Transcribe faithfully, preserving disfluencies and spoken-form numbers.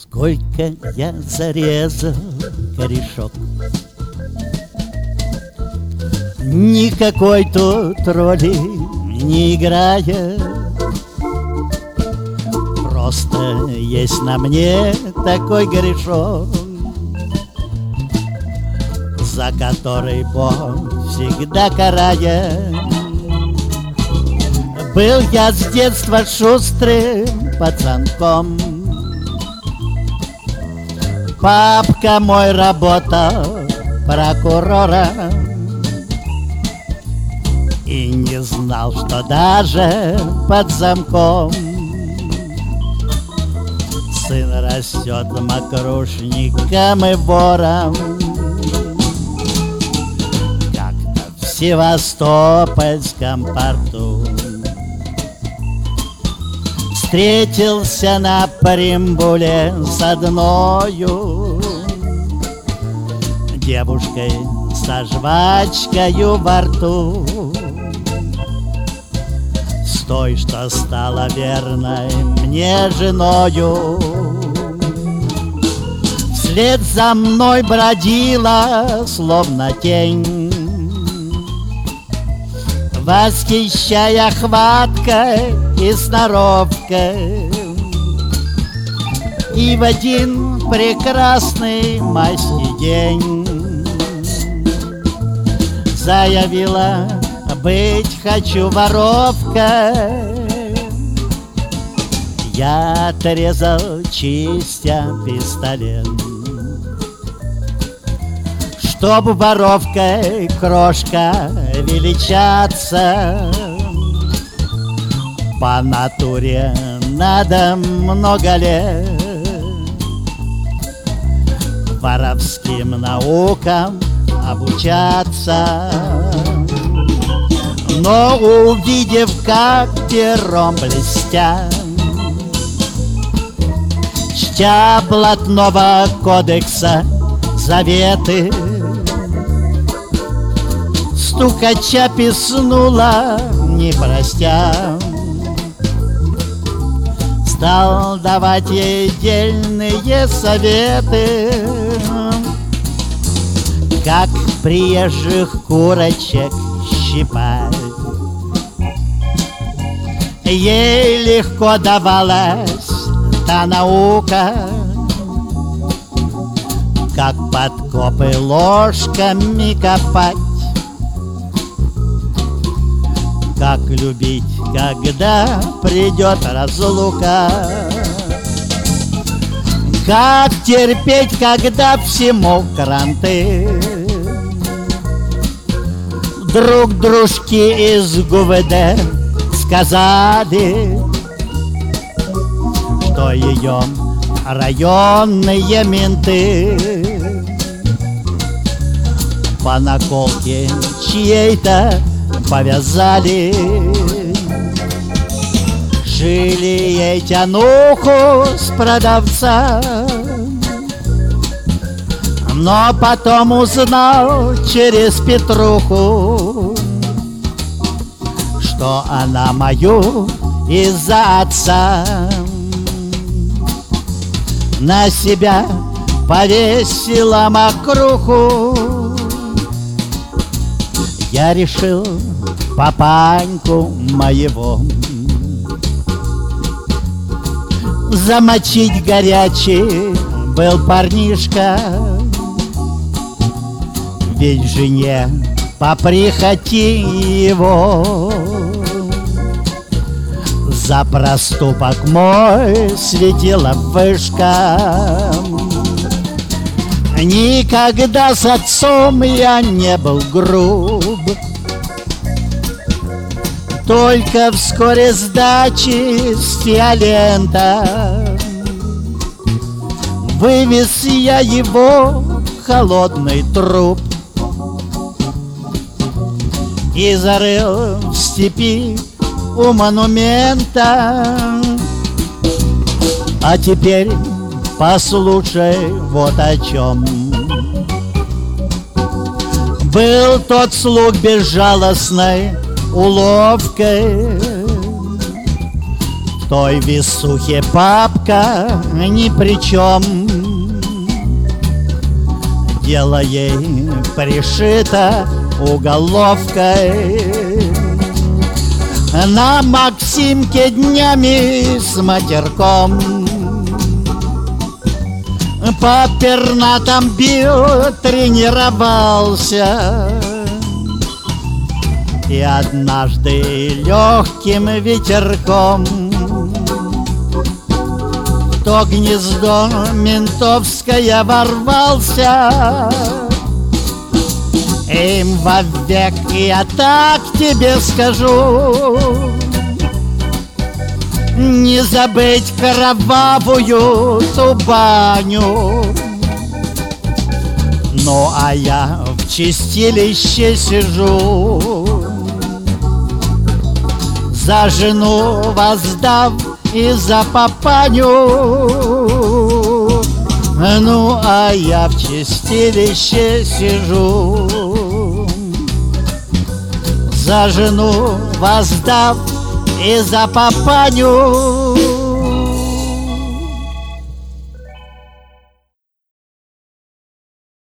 Сколько я зарезал корешок, никакой тут роли не играя. Просто есть на мне такой грешок, за который Бог всегда карает. Был я с детства шустрым пацанком, папка мой работал прокурором и не знал, что даже под замком сын растет мокрушником и вором. Как-то в Севастопольском порту встретился на Примбуле с одною девушкой со жвачкою во рту, с той, что стала верной мне женою. Вслед за мной бродила, словно тень, восхищая хваткой и сноровкой. И в один прекрасный майский день заявила: быть хочу воровкой. Я отрезал, чистя пистолет, чтоб воровкой крошка величаться. По натуре надо много лет воровским наукам обучаться. Но увидев, как пером блестя, чтя блатного кодекса заветы, стукача писнула, не простя. Стал давать ей дельные советы, как приезжих курочек щипать. Ей легко давалась та наука, как подкопы ложками копать, как любить, когда придет разлука, как терпеть, когда всему кранты. Друг дружки из ГУВД сказали, что ее районные менты по наколке чьей-то повязали. Жили ей тянуху с продавца, но потом узнал через Петруху, что она мою из-за отца на себя повесила мокруху. Я решил папаньку моего замочить горячий был парнишка, ведь жене по прихоти его за проступок мой светила вышка. Никогда с отцом я не был груб, только вскоре с дачи с Фиолента вывез я его в холодный труп и зарыл в степи у монумента. А теперь послушай вот о чем. Был тот слуг безжалостной уловкой В той висухе папка ни при чем. Дело ей пришито уголовкой. На Максимке днями с матерком по пернатам бил, тренировался. И однажды легким ветерком в то гнездо ментовское ворвался. Им вовек я так тебе скажу: не забыть кровавую ту баню. Ну а я в чистилище сижу, за жену воздав и за папаню. Ну а я в чистилище сижу, за жену воздав и за папаню.